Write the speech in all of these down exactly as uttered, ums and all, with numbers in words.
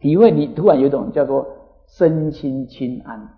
体会你突然有一种叫做身心清安。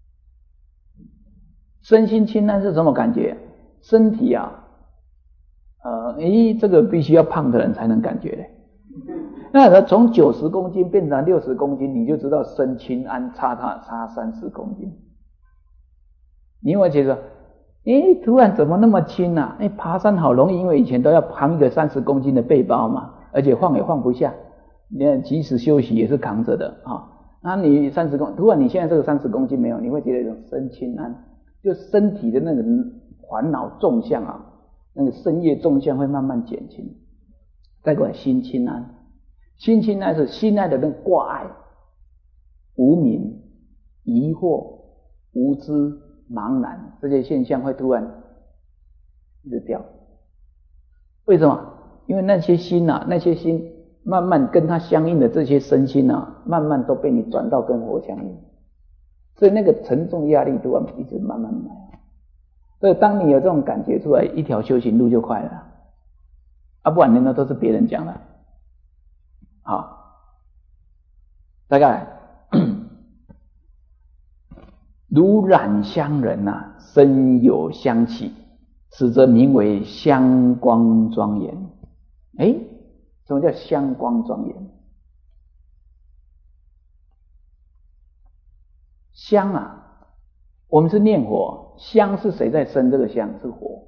身心清安是什么感觉？身体啊，呃，诶，这个必须要胖的人才能感觉嘞。那从九十公斤变成六十公斤，你就知道身清安差差差三四公斤。你会觉得，诶，突然怎么那么轻啊？诶，爬山好容易，因为以前都要扛一个三十公斤的背包嘛，而且放也放不下，你看即使休息也是扛着的啊。那你三十公，突然你现在这个三十公斤没有，你会觉得一种身清安，就身体的那个烦恼重项啊，那个身业重项会慢慢减轻。再过来心清安，心清安是心爱的那个挂碍、无明、疑惑、无知、茫然这些现象会突然一直掉。为什么？因为那些心啊，那些心慢慢跟它相应的这些身心啊，慢慢都被你转到跟佛相应，所以那个沉重压力突然一直慢慢来。所以当你有这种感觉出来，一条修行路就快了啊，不然那都是别人讲的。好，大概如染香人啊，身有香气，此则名为香光庄严。诶，什么叫香光庄严？香啊，我们是念火，香是谁在生这个香？是火。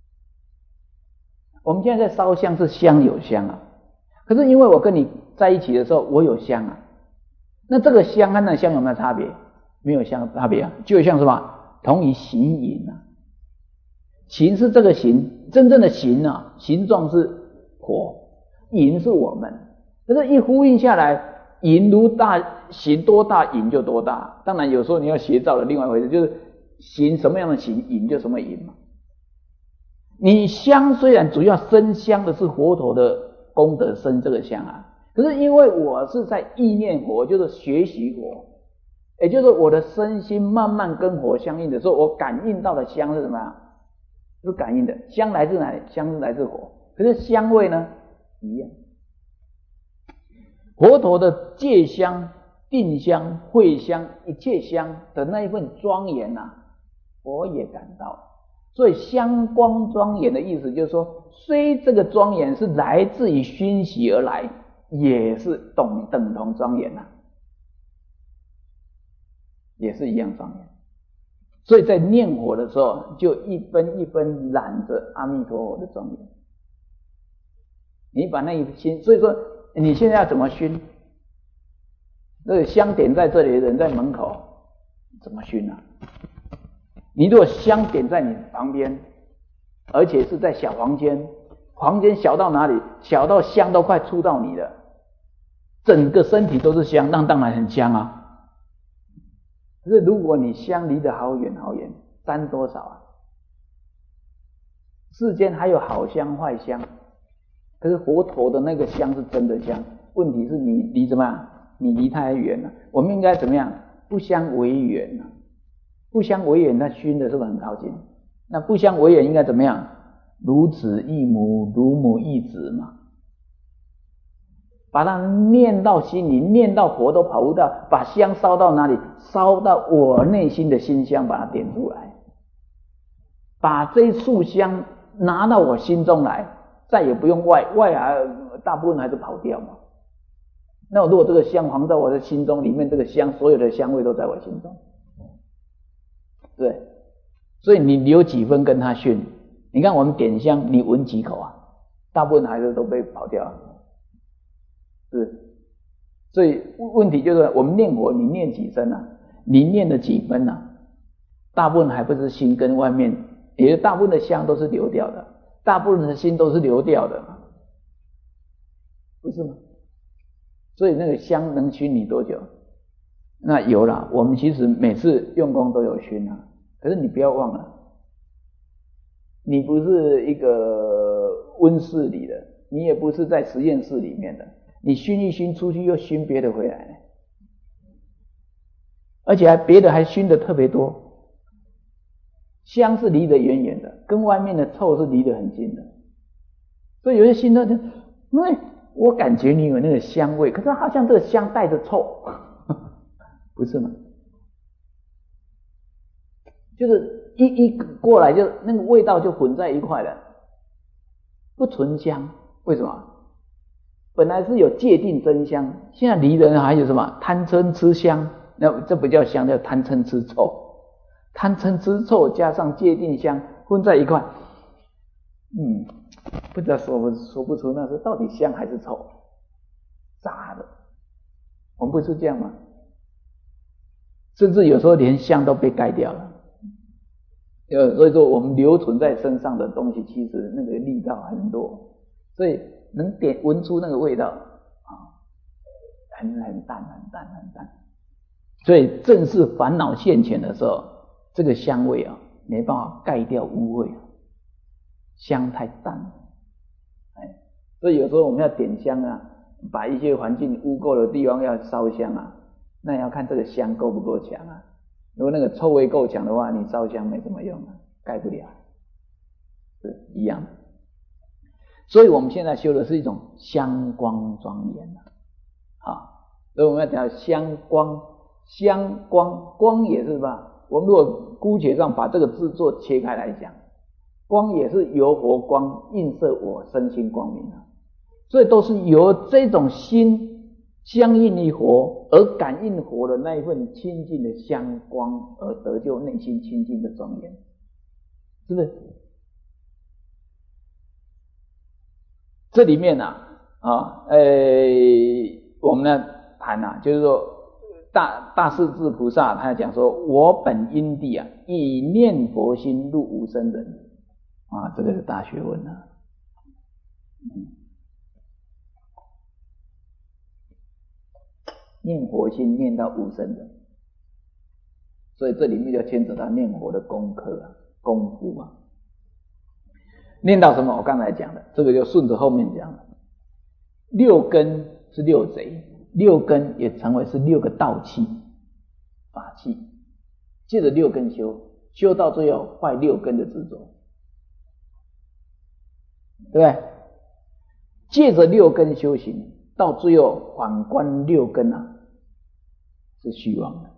我们现在在烧香是香有香啊，可是因为我跟你在一起的时候我有香啊，那这个香和那香有没有差别？没有香差别啊，就像什么同于形影啊，形是这个形，真正的形啊，形状是火，影是我们，可是一呼应下来，影如大，形多大，影就多大。当然有时候你要邪造的另外一回事，就是形什么样的形，影就什么影嘛。你香虽然主要生香的是佛陀的功德生这个香啊，可是因为我是在意念佛，就是学习佛，也就是我的身心慢慢跟佛相应的时候，我感应到的香是什么呀？是感应的。香来自哪里？香是来自佛，可是香味呢一样。佛陀的戒香、定香、慧香，一切香的那一份庄严啊，我也感到。所以香光庄严的意思就是说，虽这个庄严是来自于熏习而来，也是等等同庄严啊，也是一样庄严。所以在念佛的时候，就一分一分染着阿弥陀佛的庄严。你把那一心，所以说你现在要怎么熏？那个香点在这里的人在门口，怎么熏啊？你如果香点在你旁边，而且是在小房间，房间小到哪里？小到香都快触到你了，整个身体都是香，那当然很香啊。可是如果你香离得好远好远，沾多少啊？世间还有好香坏香，可是佛陀的那个香是真的香。问题是你离怎么样？你离太远了。我们应该怎么样？不相为远啊。不相为远，那熏的是不是很靠近？那不相为远应该怎么样？如子忆母，如母忆子嘛。把它念到心里，念到佛都跑不到，把香烧到哪里？烧到我内心的心香，把它点出来，把这一束香拿到我心中来，再也不用外外还大部分还是跑掉嘛。那如果这个香放在我的心中里面，这个香所有的香味都在我心中。对，所以你留几分跟他熏。你看我们点香，你闻几口啊？大部分还是都被跑掉了，是。所以问题就是我们念佛，你念几声啊？你念了几分啊？大部分还不是心跟外面，也大部分的香都是流掉的，大部分的心都是流掉的，不是吗？所以那个香能熏你多久？那有啦，我们其实每次用功都有熏啊，可是你不要忘了，你不是一个温室里的，你也不是在实验室里面的，你熏一熏出去又熏别的回来，而且还别的还熏的特别多。香是离得远远的，跟外面的臭是离得很近的，所以有些心呢就，哎， 我感觉你有那个香味，可是好像这个香带着臭，不是吗？就是一一过来就那个味道就混在一块了，不纯香。为什么？本来是有界定真香，现在离人还有什么贪嗔痴香，那这不叫香，叫贪嗔痴臭。贪嗔痴臭加上界定香混在一块，嗯，不知道说不说不出那是到底香还是臭，杂的。我们不是这样吗？甚至有时候连香都被盖掉了。呃，所以说我们留存在身上的东西，其实那个力道很弱，所以能点闻出那个味道啊，很很淡很淡很淡。所以正是烦恼现前的时候，这个香味啊没办法盖掉污味，香太淡了。哎，所以有时候我们要点香啊，把一些环境污垢的地方要烧香啊，那也要看这个香够不够强啊。如果那个臭味够强的话，你烧香没什么用啊，盖不了，是一样的。所以我们现在修的是一种香光庄严啊，所以我们要讲香光，香光光也是吧？我们如果姑且上把这个字作切开来讲，光也是由佛光映射我身心光明啊，所以都是由这种心相应于佛而感应佛的那一份清净的香光而得就内心清净的庄严，是不是？这里面啊啊呃我们呢谈啊，就是说大大势至菩萨他讲说，我本因地啊，以念佛心入无生忍啊，这个是大学问啊。嗯，念佛心念到无生忍，所以这里面就牵扯到念佛的功课啊，功夫啊。念到什么？我刚才讲的，这个就顺着后面讲了。六根是六贼，六根也成为是六个道器、法器，借着六根修，修到最后坏六根的执着，对不对？借着六根修行，到最后反观六根啊，是虚妄的。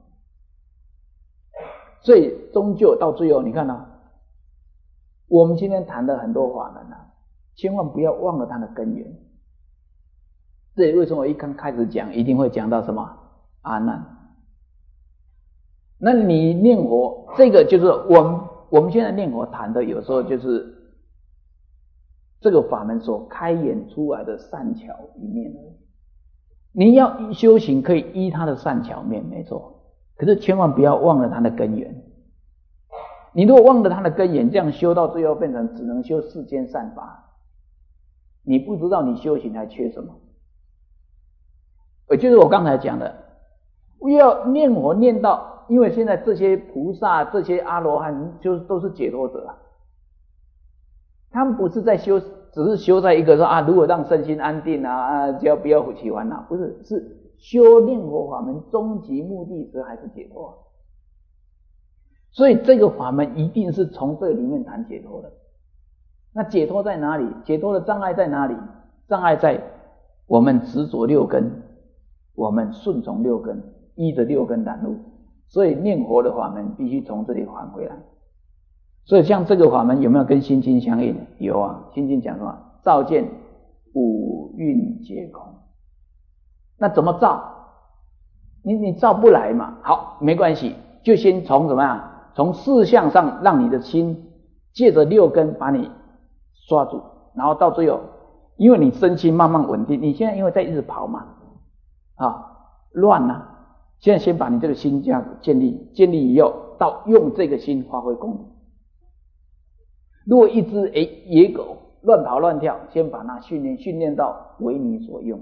所以终究到最后，你看啊，我们今天谈的很多法门啊，千万不要忘了它的根源。这里为什么我一刚开始讲，一定会讲到什么阿难？那你念佛，这个就是我们我们现在念佛谈的，有时候就是这个法门所开演出来的善巧一面而已。你要修行可以依它的善巧面，没错，可是千万不要忘了它的根源。你如果忘了它的根源，这样修到最后变成只能修世间善法，你不知道你修行还缺什么。也就是我刚才讲的，要念佛念到，因为现在这些菩萨、这些阿罗汉就都是解脱者啊，他们不是在修，只是修在一个说啊，如果让身心安定啊，啊只要不要起烦恼，不是，是修念佛法门终极目的是还是解脱啊。所以这个法门一定是从这里面谈解脱的。那解脱在哪里？解脱的障碍在哪里？障碍在我们执着六根，我们顺从六根，依着六根染路。所以念佛的法门必须从这里还回来。所以像这个法门有没有跟心经相应？有啊，心经讲什么？照见五蕴皆空。那怎么照？你你照不来嘛？好，没关系，就先从怎么样？从事项上让你的心借着六根把你抓住，然后到最后，因为你身心慢慢稳定，你现在因为在一直跑嘛，啊乱啊，现在先把你这个心这样建立，建立以后，到用这个心发挥功能。如果一只诶野狗乱跑乱跳，先把它训练训练到为你所用。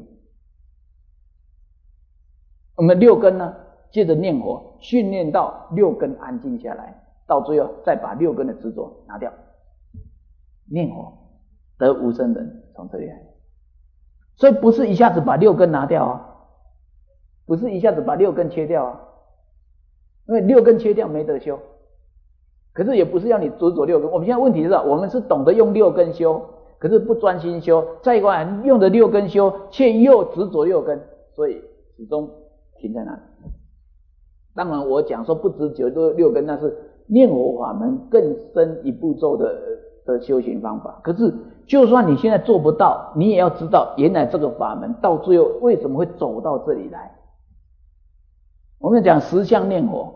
我们六根呢，接着念佛，训练到六根安静下来，到最后再把六根的执着拿掉，念佛得无生忍，从这里来。所以不是一下子把六根拿掉啊，不是一下子把六根切掉啊，因为六根切掉没得修。可是也不是要你执着六根，我们现在问题是我们是懂得用六根修， 可是不专心修，再一个用着六根修，却又执着六根，所以始终停在那里。当然我讲说不执着六根，那是念佛法门更深一步骤的的修行方法。可是就算你现在做不到，你也要知道原来这个法门到最后为什么会走到这里来。我们讲十相念佛，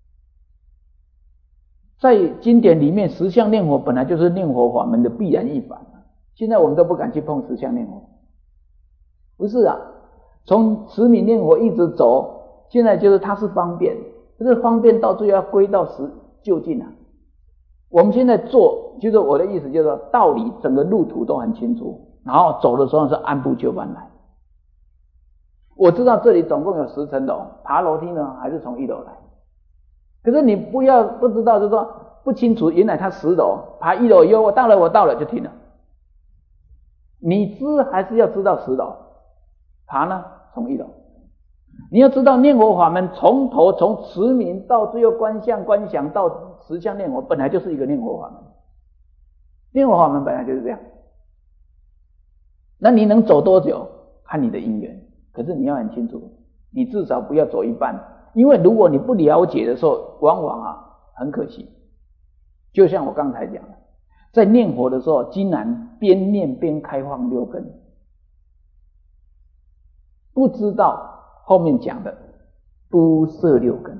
在经典里面十相念佛本来就是念佛法门的必然一环，现在我们都不敢去碰十相念佛。不是啊，从持名念佛一直走，现在就是它是方便，可是方便到最后要归到实就近啊。我们现在做，就是我的意思就是说道理整个路途都很清楚，然后走的时候是按部就班来。我知道这里总共有十层楼，爬楼梯呢还是从一楼来。可是你不要不知道，就是说不清楚，原来它十楼，爬一楼以后我到了我到了就停了。你知还是要知道十楼，爬呢从一楼。你要知道念佛法门从头从持名到最后观相观想到十相念佛，本来就是一个念佛法门。念佛法门本来就是这样。那你能走多久看你的因缘，可是你要很清楚，你至少不要走一半，因为如果你不了解的时候，往往啊很可惜。就像我刚才讲的，在念佛的时候，竟然边念边开放六根，不知道后面讲的不摄六根，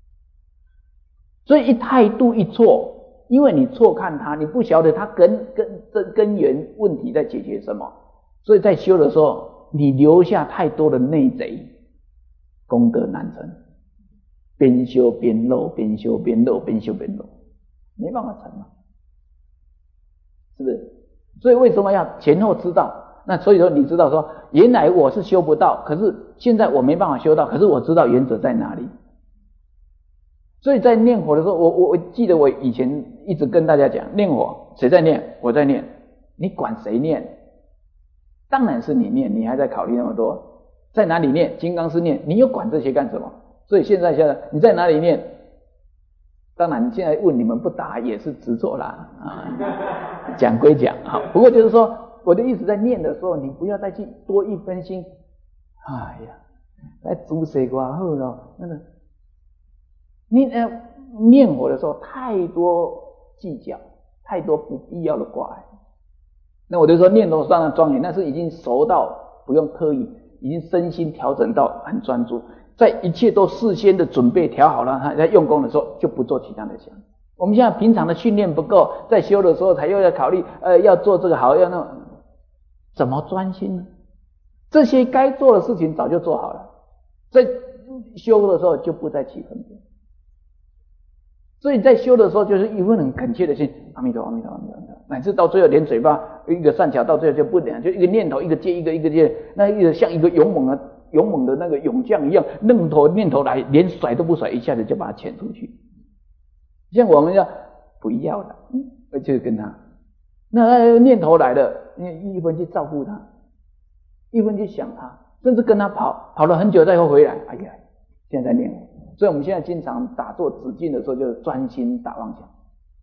所以一态度一错，因为你错看它，你不晓得它根根这根源问题在解决什么，所以在修的时候，你留下太多的内贼，功德难成，边修边漏，边修边漏，边修边漏，没办法成嘛，是不是？所以为什么要前后知道？那所以说你知道说，原来我是修不到，可是现在我没办法修到，可是我知道原则在哪里。所以在念佛的时候，我我我记得我以前一直跟大家讲，念佛谁在念？我在念，你管谁念？当然是你念，你还在考虑那么多，在哪里念？金刚师念，你又管这些干什么？所以现在现在你在哪里念？当然现在问你们不答也是执着啦啊，讲归讲啊，不过就是说我的意思，在念的时候，你不要再去多一分心。哎呀，来煮水瓜好了，那个你呃念佛的时候太多计较，太多不必要的挂碍。那我就说念头上的庄严，那是已经熟到不用刻意，已经身心调整到很专注，在一切都事先的准备调好了，在用功的时候就不做其他的想。我们现在平常的训练不够，在修的时候才又要考虑，呃，要做这个好，要那种，怎么专心呢？这些该做的事情早就做好了，在修的时候就不再起分别。所以在修的时候，就是一份很恳切的心，阿弥陀阿弥陀阿弥陀，乃至到最后连嘴巴一个善巧，到最后就不连，就一个念头一个接一个一个接，那一个像一个勇猛的勇猛的那个勇将一样，念头念头来，连甩都不甩，一下子就把它遣出去。像我们要不要了，嗯，就跟他，那念头来了，你一分去照顾他，一分去想他，甚至跟他跑，跑了很久再后回来，哎呀，现在在念我。所以我们现在经常打坐止境的时候，就是专心打妄想。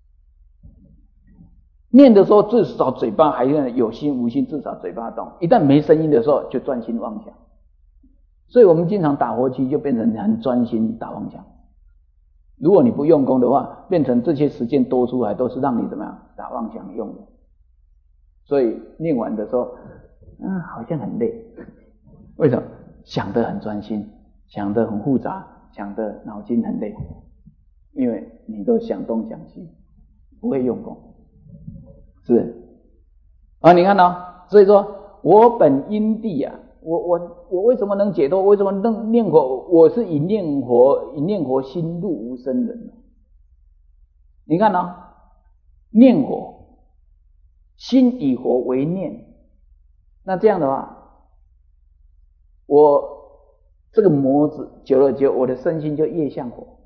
念的时候，至少嘴巴还有心无心，至少嘴巴动。一旦没声音的时候，就专心妄想。所以我们经常打佛七，就变成很专心打妄想。如果你不用功的话，变成这些时间多出来，都是让你怎么样打妄想用的。所以念完的时候，嗯，好像很累。为什么？想得很专心，想得很复杂。想的脑筋很累，因为你都想东想西，不会用功，是啊，你看哦，所以说我本因地啊，我我我为什么能解脱？为什么能念佛？我是以念佛以念佛心入无生人。你看哦，念佛心以佛为念，那这样的话，我这个模子久了久，我的身心就越像佛，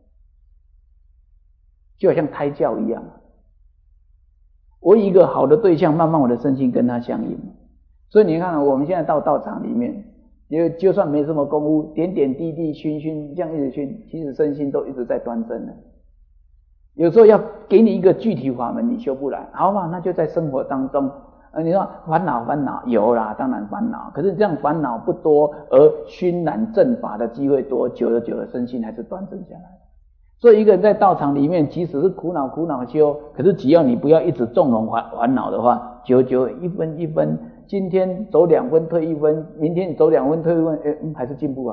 就好像胎教一样。我一个好的对象，慢慢我的身心跟他相应。所以你看，我们现在到道场里面，就就算没什么功夫，点点滴滴熏熏，这样一直熏，其实身心都一直在端正的。有时候要给你一个具体法门，你修不来，好嘛，那就在生活当中呃，你说烦恼烦恼有啦，当然烦恼，可是这样烦恼不多，而熏染正法的机会多，久了久了身心还是端正下来。所以一个人在道场里面，即使是苦恼苦恼修，可是只要你不要一直纵容烦烦恼的话，久久一分一分，今天走两分退一分，明天走两分退一分，哎、嗯，还是进步啊。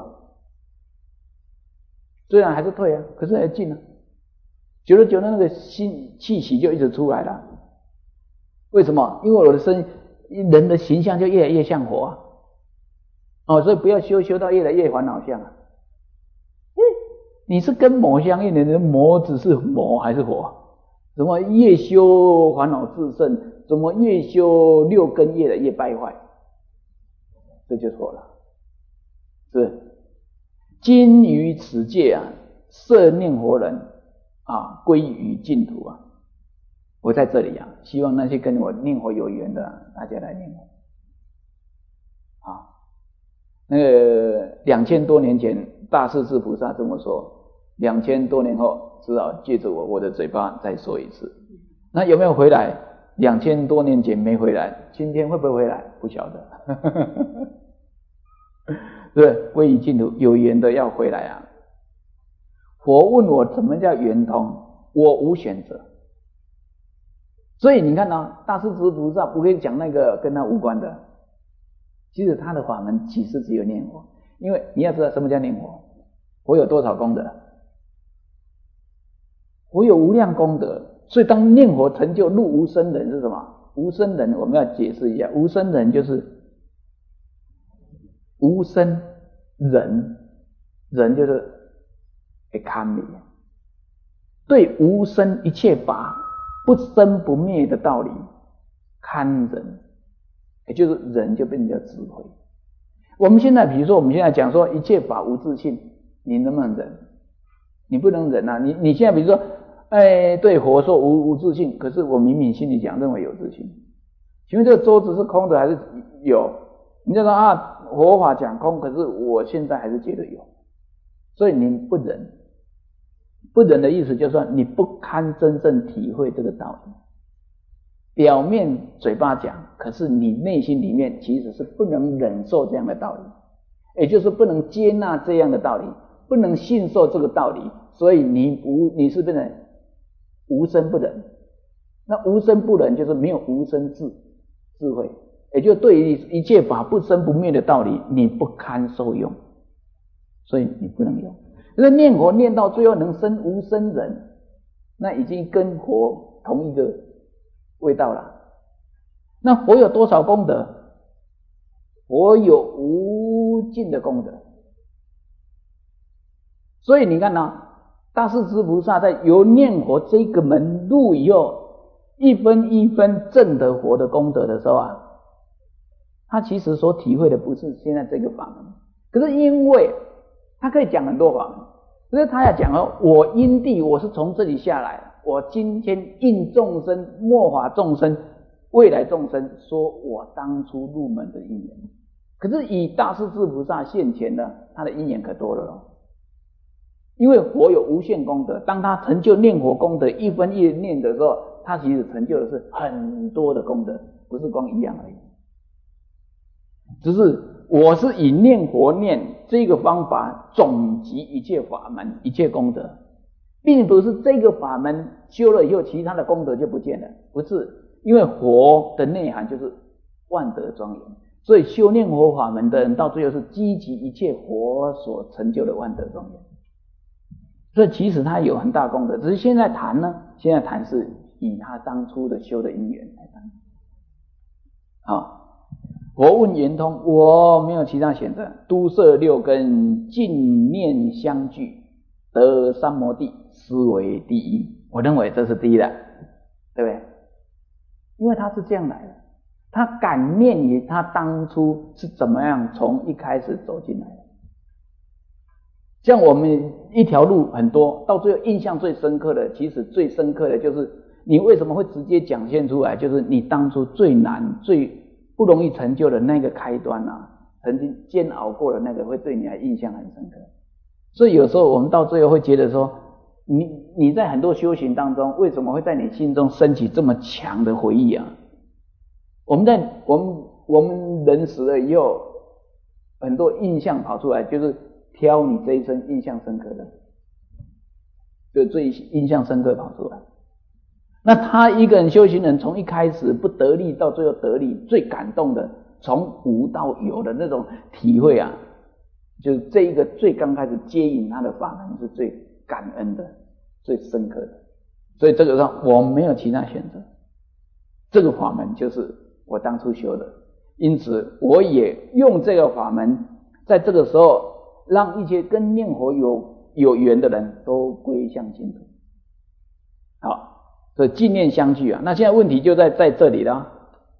虽然还是退啊，可是还进啊。久了久了，那个心气息就一直出来了。为什么？因为我的身人的形象就越来越像佛啊。哦，所以不要修修到越来越烦恼相啊。你是跟魔相应的，你的魔只是魔还是佛？怎么越修烦恼自胜，怎么越修六根越来越败坏？这就错了，是不是？今于此界啊，摄念佛人啊，归于净土啊。我在这里啊，希望那些跟我念佛有缘的、啊，大家来念佛。啊，那个两千多年前，大势至菩萨这么说。两千多年后，只好借着我我的嘴巴再说一次。那有没有回来？两千多年前没回来，今天会不会回来？不晓得。对，归于净土，有缘的要回来啊。佛问我怎么叫圆通，我无选择。所以你看啊，大势至菩萨不会讲那个跟他无关的。其实他的法门其实只有念佛，因为你要知道什么叫念佛。佛有多少功德？佛有无量功德，所以当念佛成就入无生忍是什么？无生忍我们要解释一下，无生忍就是无生忍，忍就是会堪灭，对无生一切法不生不灭的道理堪忍，也就是忍就变成叫智慧。我们现在比如说我们现在讲说一切法无自性，你能不能忍？你不能忍啊！你你现在比如说，哎，对佛说无无自性，可是我明明心里讲认为有自性。请问这个桌子是空的还是有？你就说啊，佛法讲空，可是我现在还是觉得有，所以你不忍。不忍的意思就是说你不堪真正体会这个道理。表面嘴巴讲，可是你内心里面其实是不能忍受这样的道理，也就是不能接纳这样的道理。不能信受这个道理，所以你无你是不能无生不忍。那无生不忍就是没有无生智智慧，也就对于一切法不生不灭的道理，你不堪受用，所以你不能用。可是念佛念到最后能生无生忍，那已经跟佛同一个味道了。那佛有多少功德？佛有无尽的功德。所以你看啊，大势至菩萨在由念佛这个门入以后，一分一分证得佛的功德的时候啊，他其实所体会的不是现在这个法门，可是因为他可以讲很多法门，可是他要讲哦，我因地我是从这里下来，我今天应众生末法众生未来众生说我当初入门的因缘，可是以大势至菩萨现前呢，他的因缘可多了咯。因为佛有无限功德，当他成就念佛功德一分一念的时候，他其实成就的是很多的功德，不是光一样而已。只是我是以念佛念这个方法总集一切法门一切功德，并不是这个法门修了以后其他的功德就不见了，不是。因为佛的内涵就是万德庄严，所以修念佛法门的人到最后是积集一切佛所成就的万德庄严。所以其实他有很大功德，只是现在谈呢，现在谈是以他当初的修的因缘来谈。好，我问圆通，我没有其他选择，都摄六根，净念相聚，得三摩地，斯为第一。我认为这是第一的，对不对？因为他是这样来的，他感念于他当初是怎么样从一开始走进来的。像我们一条路很多，到最后印象最深刻的，其实最深刻的就是你为什么会直接讲现出来，就是你当初最难最不容易成就的那个开端啊，曾经煎熬过的那个，会对你的印象很深刻。所以有时候我们到最后会觉得说，你你在很多修行当中，为什么会在你心中升起这么强的回忆啊？ 我们在我们我们人死了以后，很多印象跑出来，就是挑你这一生印象深刻的，就最印象深刻跑出来。那他一个人修行人，从一开始不得力到最后得力，最感动的，从无到有的那种体会啊，就是这一个最刚开始接引他的法门是最感恩的、最深刻的。所以这个上我没有其他选择，这个法门就是我当初修的，因此我也用这个法门，在这个时候让一些跟念佛有有缘的人都归向净土。好。所以净念相续啊，那现在问题就在在这里了。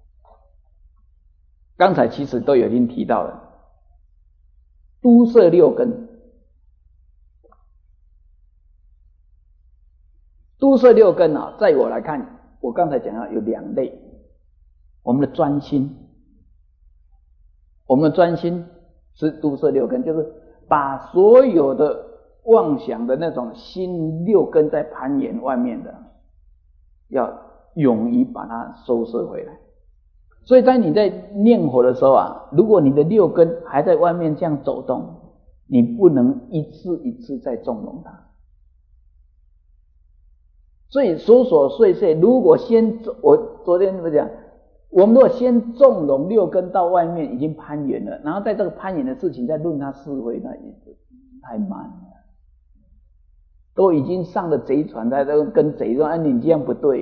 刚才其实都已经提到了，都摄六根，都摄六根啊，在我来看，我刚才讲到有两类，我们的专心，我们的专心是都摄六根，就是把所有的妄想的那种心六根在攀岩外面的。要勇于把它收摄回来，所以在你在念佛的时候啊，如果你的六根还在外面这样走动，你不能一次一次再纵容它。所以琐琐碎碎，如果先我昨天怎么讲，我们如果先纵容六根到外面已经攀缘了，然后在这个攀缘的事情再论它是非，那也太慢了。都已经上了贼船，在这跟贼说：“哎，你这样不对。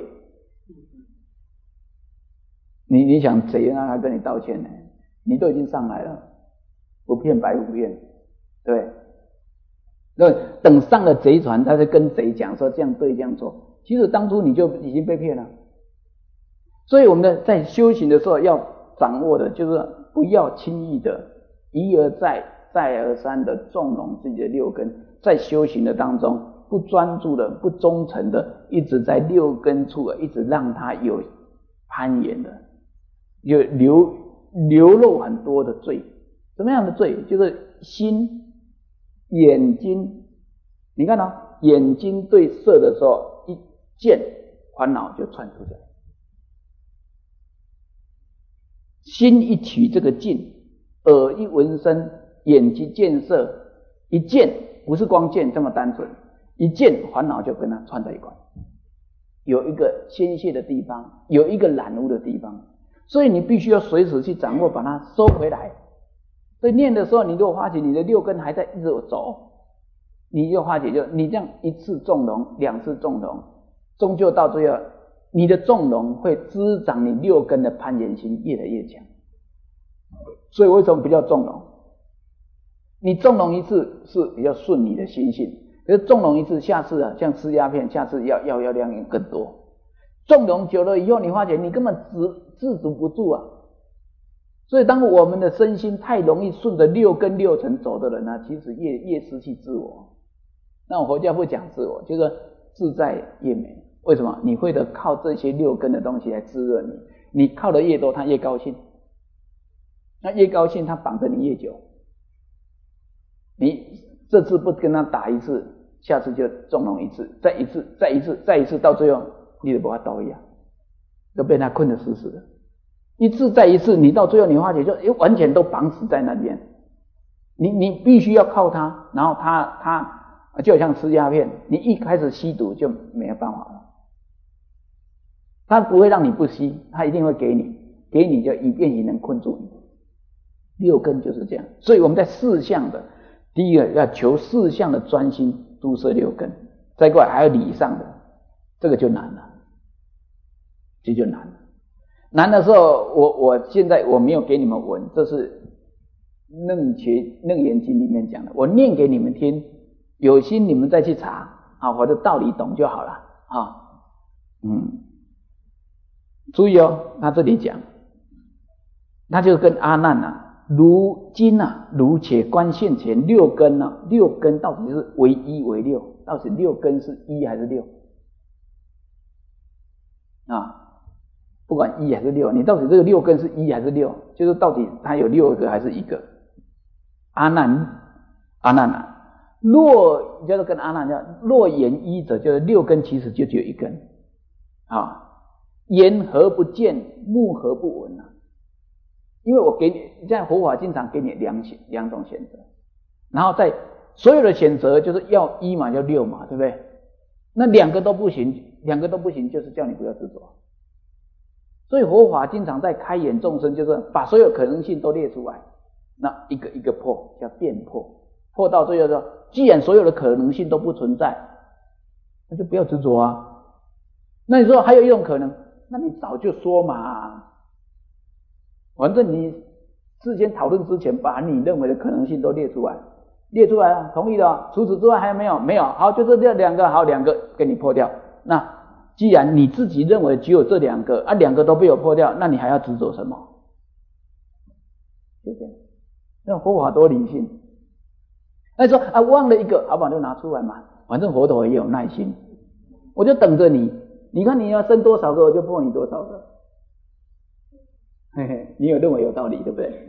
你”你想贼让他跟你道歉呢？你都已经上来了，不骗白不骗，对。那等上了贼船，他就跟贼讲说这样对这样错。其实当初你就已经被骗了。所以我们在修行的时候要掌握的就是不要轻易的一而再再而三的纵容自己的六根，在修行的当中。不专注的、不忠诚的，一直在六根处，一直让它有攀岩的，有流流露很多的罪。什么样的罪？就是心、眼睛。你看啊，眼睛对色的时候，一见烦恼就窜出来；心一取这个境，耳一闻声，眼睛见色，一见不是光见这么单纯。一见烦恼就跟它串在一块，有一个宣泄的地方，有一个染污的地方，所以你必须要随时去掌握，把它收回来。所以念的时候，你如果发觉你的六根还在一直走，你就发觉就你这样一次纵容，两次纵容，终究到最后，你的纵容会滋长你六根的攀缘心越来越强。所以为什么不叫纵容？你纵容一次是比较顺你的心性。可是纵容一次，下次啊，像吃鸦片，下次要要要量更多。纵容久了以后，你发觉你根本自自主不住啊。所以，当我们的身心太容易顺着六根六尘走的人呢、啊，其实越越失去自我。那我佛教不讲自我，就是自在越美。为什么？你会的靠这些六根的东西来滋润你，你靠的越多，他越高兴。那越高兴，他绑着你越久。你这次不跟他打一次，下次就纵容一次，再一次，再一次，再一次，到最后你就把他倒一样，都被他困得死死的。一次再一次，你到最后你发觉就完全都绑死在那边。你你必须要靠他，然后他他就好像吃鸦片，你一开始吸毒就没有办法了。他不会让你不吸，他一定会给你，给你就以便你能困住你。六根就是这样，所以我们在四项的。第一个要求四项的专心，都摄六根，再过来还有理上的，这个就难了，这就难了。难的时候，我我现在我没有给你们闻，这是楞觉楞严经里面讲的，我念给你们听，有心你们再去查啊，我的道理懂就好了啊。嗯，注意哦，他这里讲，他就跟阿难啊。如今啊，如且观现前六根啊，六根到底是为一为六？到底六根是一还是六？啊，不管一还是六，你到底这个六根是一还是六？就是到底它有六个还是一个？阿难，阿难啊，若就是跟阿难讲，若言一者，就是六根其实就只有一根啊。 眼何不见，目何不闻啊？因为我给你，现在佛法经常给你两选两种选择，然后在所有的选择就是要一嘛，要六嘛，对不对？那两个都不行，两个都不行，就是叫你不要执着。所以佛法经常在开眼众生，就是把所有可能性都列出来，那一个一个破，叫辩破，破到最后说，既然所有的可能性都不存在，那就不要执着啊。那你说还有一种可能，那你早就说嘛，反正你事先讨论之前，把你认为的可能性都列出来，列出来了，同意了。除此之外还有没有？没有。好，就这两个，好，两个给你破掉。那既然你自己认为只有这两个啊，两个都被我破掉，那你还要执着什么？就这样，那佛法多理性。那说啊，忘了一个，好吧，就拿出来嘛，反正佛陀也有耐心，我就等着你。你看你要生多少个，我就破你多少个。嘿嘿，你有认为有道理，对不对？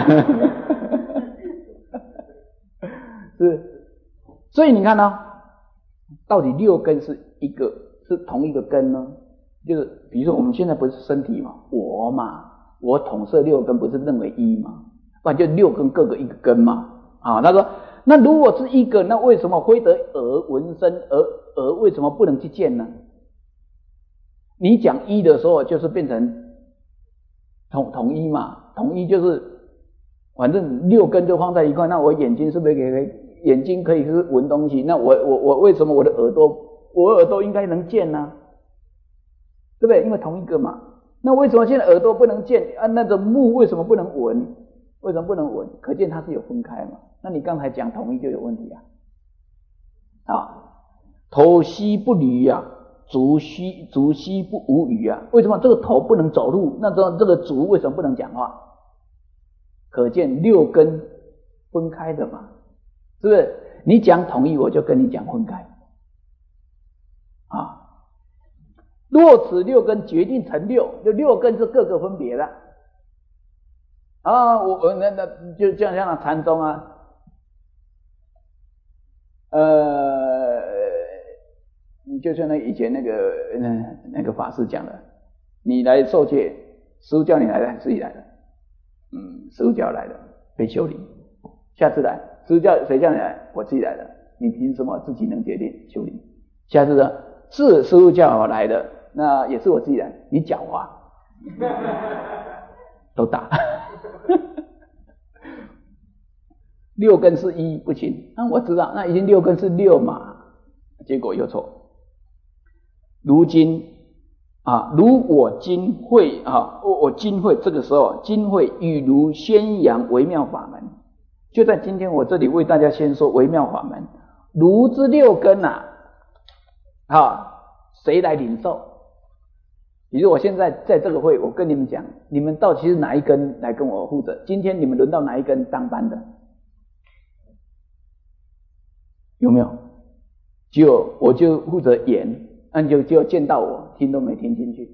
是，所以你看呢，到底六根是一个是同一个根呢？就是比如说我们现在不是身体嘛，我嘛，我统摄六根不是认为一嘛，不然就六根各个一个根嘛。啊，他说那如果是一个，那为什么非得耳闻声，而而为什么不能去见呢？你讲一的时候，就是变成统统一嘛，统一就是反正六根就放在一块，那我眼睛是不是可以眼睛可以是闻东西？那我我我为什么我的耳朵我耳朵应该能见呢？对不对？因为同一个嘛。那为什么现在耳朵不能见啊？那个目为什么不能闻？为什么不能闻？可见它是有分开嘛。那你刚才讲统一就有问题啊。啊，头膝不离啊，足膝足膝不无语啊。为什么这个头不能走路？那这这个足为什么不能讲话？可见六根分开的嘛，是不是？你讲统一，我就跟你讲分开啊。若此六根决定成六，就六根是各个分别的啊。我我那那就就像禅宗啊，呃，就像那以前那个那那个法师讲的，你来受戒，师父叫你来的，自己来的。嗯，师父叫来的，被修理。下次来，师父叫谁叫你来？我自己来的。你凭什么自己能决定修理？下次呢，是师父叫我来的，那也是我自己来。你狡猾，都打。六根是一不行，那我知道，那已经六根是六嘛，结果又错。如今啊，如我今会啊，我我今会这个时候，今会欲如宣扬微妙法门，就在今天我这里为大家先说微妙法门。如之六根啊，啊，谁来领受？比如我现在在这个会，我跟你们讲，你们到底是哪一根来跟我负责？今天你们轮到哪一根当班的？有没有？只有我就负责演。那你就只有见到我，听都没听进去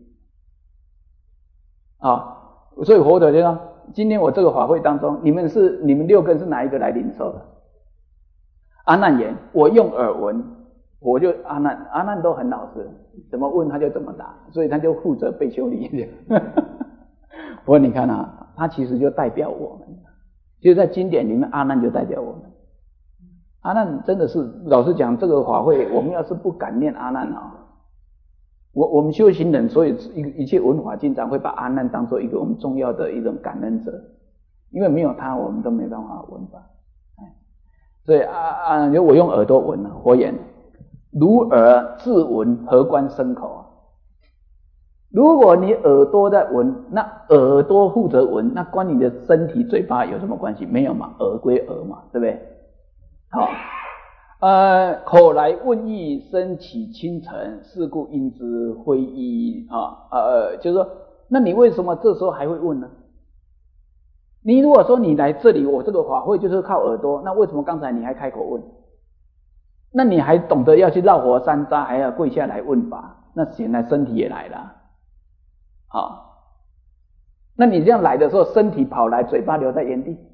啊！所以佛陀就说，今天我这个法会当中，你们是你们六根是哪一个来领受的？阿难言，我用耳闻，我就阿难，阿难都很老实，怎么问他就怎么答，所以他就负责被修理。不过你看啊，他其实就代表我们，就在经典里面，阿难就代表我们。阿难真的是，老实讲，这个法会，我们要是不感念阿难啊。我我们修行人，所以一一切闻法经常会把阿难当作一个我们重要的一种感恩者，因为没有他，我们都没办法闻法。所以啊啊，我用耳朵闻了，佛言：如耳自闻，何关身口啊？如果你耳朵在闻，那耳朵负责闻，那关你的身体、嘴巴有什么关系？没有嘛，耳归耳嘛，对不对？好。呃，口来问意，身起清晨，是故因之非一啊呃，就是说，那你为什么这时候还会问呢？你如果说你来这里，我这个法会就是靠耳朵，那为什么刚才你还开口问？那你还懂得要去绕佛山楂，还要跪下来问法，那显然身体也来了啊。那你这样来的时候，身体跑来，嘴巴留在原地。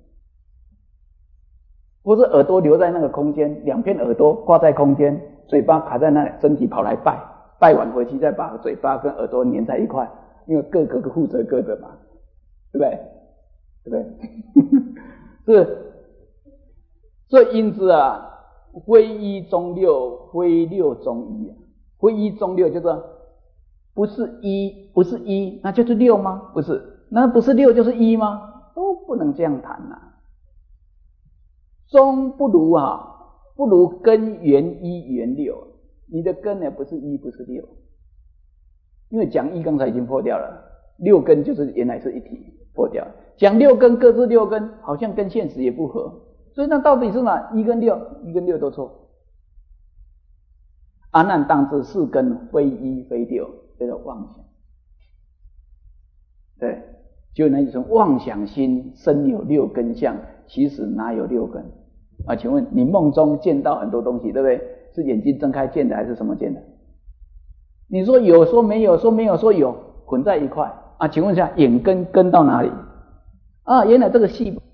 不是耳朵留在那个空间，两片耳朵挂在空间，嘴巴卡在那里，身体跑来拜拜完回去再把嘴巴跟耳朵粘在一块，因为各个负责各的嘛，对不对？对不对？是，所以因此啊，非一中六，非六中一啊。非一中六就是不是一，不是一，那就是六吗？不是，那不是六就是一吗？都不能这样谈啊。中不如啊，不如根源一源六。你的根呢不是一，不是六，因为讲一刚才已经破掉了，六根就是原来是一体，破掉。讲六根各自六根，好像跟现实也不合，所以那到底是哪一跟六？一跟六都错。阿难当知四根非一非六，叫做妄想。对，就那一种妄想心生有六根相，其实哪有六根啊？请问你梦中见到很多东西，对不对？是眼睛睁开见的，还是什么见的？你说有，说没有，说没有，说有，混在一块啊？请问一下，眼根根到哪里？啊，原来这个细胞